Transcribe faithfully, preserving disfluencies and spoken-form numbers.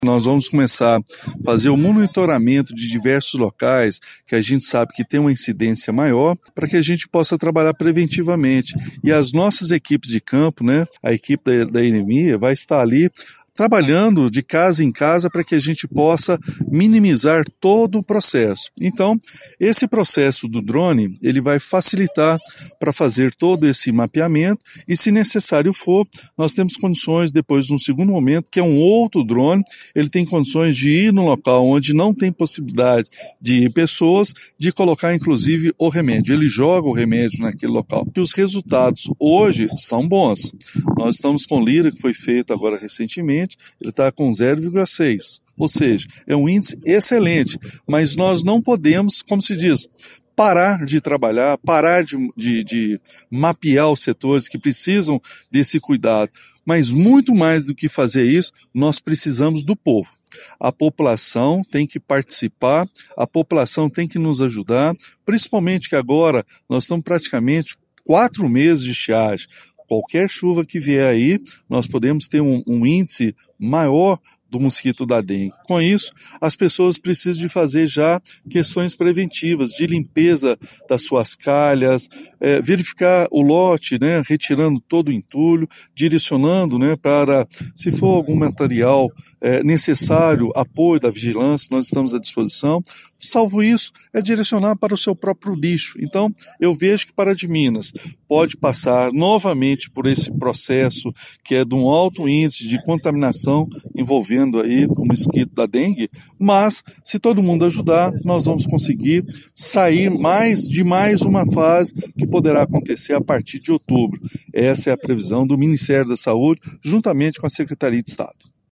Nós vamos começar a fazer o monitoramento de diversos locais que a gente sabe que tem uma incidência maior, para que a gente possa trabalhar preventivamente. E as nossas equipes de campo, né, a equipe da, da Enemia vai estar ali trabalhando de casa em casa para que a gente possa minimizar todo o processo. Então, esse processo do drone, ele vai facilitar para fazer todo esse mapeamento e, se necessário for, nós temos condições, depois de um segundo momento, que é um outro drone, ele tem condições de ir no local onde não tem possibilidade de ir pessoas, de colocar inclusive o remédio. Ele joga o remédio naquele local. E os resultados hoje são bons. Nós estamos com Lira, que foi feito agora recentemente, ele está com zero vírgula seis, ou seja, é um índice excelente, mas nós não podemos, como se diz, parar de trabalhar, parar de, de, de mapear os setores que precisam desse cuidado, mas muito mais do que fazer isso, nós precisamos do povo. A população tem que participar, a população tem que nos ajudar, principalmente que agora nós estamos praticamente quatro meses de estiagem. Qualquer chuva que vier aí, nós podemos ter um, um índice maior do mosquito da dengue. Com isso, as pessoas precisam de fazer já questões preventivas, de limpeza das suas calhas, é, verificar o lote, né, retirando todo o entulho, direcionando, né, para, se for algum material é, necessário, apoio da vigilância, nós estamos à disposição. Salvo isso, é direcionar para o seu próprio lixo. Então, eu vejo que Pará de Minas pode passar novamente por esse processo que é de um alto índice de contaminação envolvendo aí o mosquito da dengue, mas se todo mundo ajudar, nós vamos conseguir sair mais de mais uma fase que poderá acontecer a partir de outubro. Essa é a previsão do Ministério da Saúde, juntamente com a Secretaria de Estado.